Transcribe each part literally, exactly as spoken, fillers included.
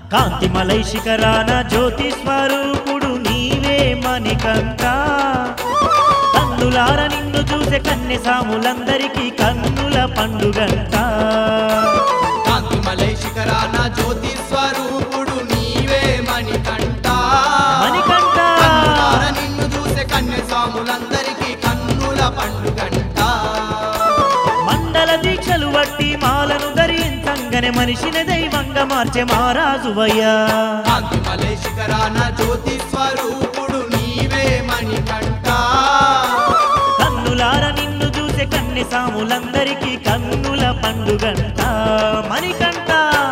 కాంతిమలై శిఖరాన జ్యోతి స్వరూపుడు నీవే మణికంఠ కన్నులార నిన్ను చూసే కన్నె సాములందరికీ కన్నుల పండుగంట కాంతిమలై శిఖరాన జ్యోతి స్వరూపుడు నీవే మణికంఠ మణికంఠ కన్నులార నిన్ను చూసే కన్నె సాములందరికీ కన్నుల పండుగంట మండల దీక్షలు వట్టి మాలను ధరించంగనే మనిషిని దైవంగా మార్చే మహారాజువయ్యా కాంతిమలై శిఖరాన జ్యోతి స్వరూపుడు నీవే మణికంఠ కన్నులార నిన్ను చూసే కన్నె సాములందరికీ కన్నుల పండుగంట మణికంఠ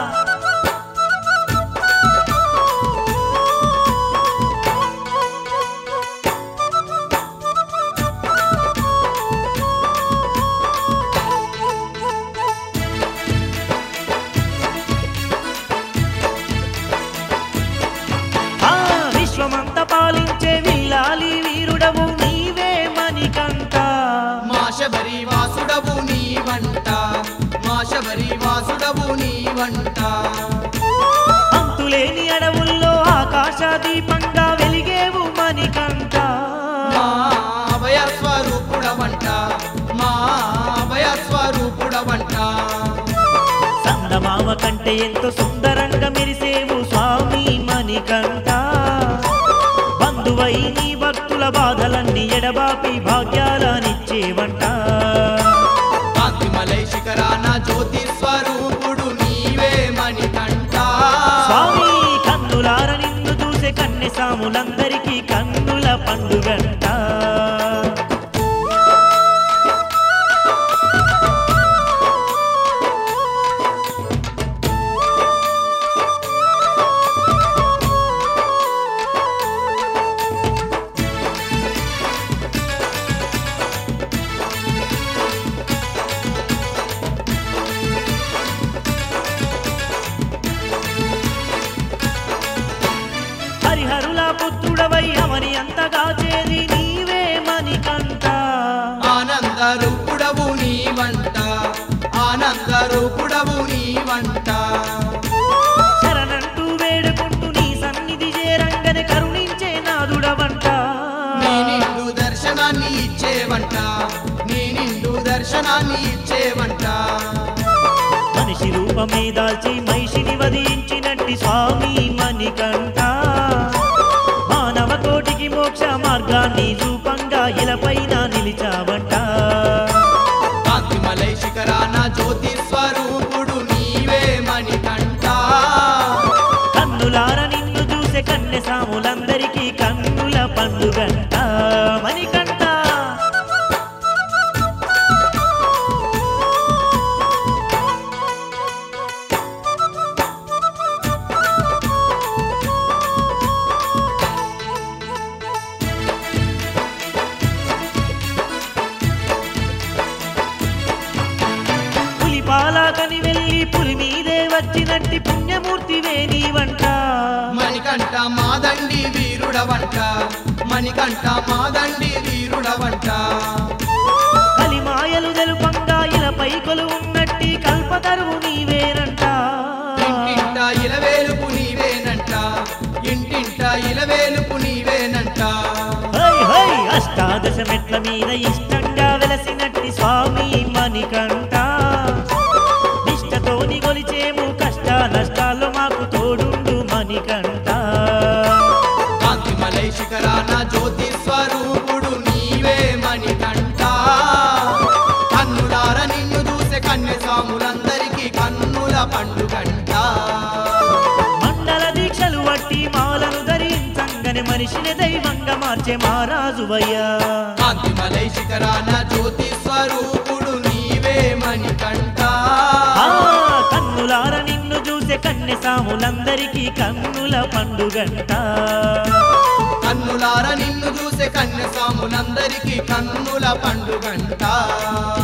విశ్వమంత పాలించే విల్లాలి వీరుడవు నీవే మణికంఠ మా శబరి వాసుడవు నీవంట మా శబరి వాసుడవు నీవంట అంతులేని అడవుల్లో ఆకాశ దీపంగా వెలిగేవు మణికంఠ మా అభయ స్వరూపుడవంట మా అభయ స్వరూపుడవంట సందమామ కంటే ఎంతో సుందరంగా మెరిసేవు స్వామి మణికంఠ బంధువై నీ భక్తుల బాధలన్నీ ఎడబాపి భాగ్యాలనిచ్చేవంట కాంతిమలై శిఖరాన జ్యోతి స్వరూపుడు నీవే మణికంఠ స్వామి కన్నులార నిన్ను చూసే కన్నె సాములందరికీ కన్నుల పండుగంట హరిహరుల పుత్రుడవై అవని అంతగా చేరి నీవే మణికంఠ ఆనంద రూపుడవు నీవంట ఆనంద రూపుడవు నీవంట శరణంటూ వేడుకుంటూ నీ సన్నిధి చేరంగనే కరుణించే నాదుడవంట నీ నిండు దర్శనాన్ని ఇచ్చేవంట నీ నిండు దర్శనాన్ని ఇచ్చేవంట మనిషి రూపమే దాల్చి మహిషిని వధించినట్టి స్వామి మణికంఠ మానవ కోటికి మోక్ష మార్గాన్ని రూపంగా ఇలపైన నిలిచావంట కాంతిమలై శిఖరాన జ్యోతి స్వరూపుడు నీవే మణికంఠ కన్నులార నిన్ను చూసే కన్నె సాములందరికీ కన్నుల పండుగంట మణికంఠ పులిపాలకని వెళ్ళి పులి మీదే వచ్చినట్టి పుణ్యమూర్తివే నీవంట మణికంఠ మాదండి వీరుడవంట మణికంఠ మాదండి వీరుడవంట కలిమాయలు తెలుపంగా ఇలపై కొలువున్నట్టి కల్పతరువు నీవేనంట ఇంటింట ఇలవేలుపు నీవేనంట ఇంటింట ఇలవేలుపు నీవేనంట హై హై అష్టాదశ మెట్ల మీద ఇష్టంగా వెలసినట్టి స్వామి మణికంఠ నిష్టతోని గొలిచేము కష్ట నష్టాల్లో మాకు తోడుండు మణికంఠ కాంతిమలై శిఖరాన జ్యోతి స్వరూపుడు నీవే మణికంఠ కన్నులార నిన్ను చూసే కన్నె సాములందరికీ కన్నుల పండుగంట మండల దీక్షలు వట్టి మాలను ధరించంగనే మనిషిని దైవంగా మార్చే మహారాజువయ్యా కాంతిమలై శిఖరాన జ్యోతి స్వరూపుడు నీవే మణికంఠ ఆ కన్నులార నిన్ను చూసే కన్నె సాములందరికీ కన్నుల పండుగంట కన్నులార నిన్ను చూసే కన్య సాములందరికీ కన్నుల పండుగంట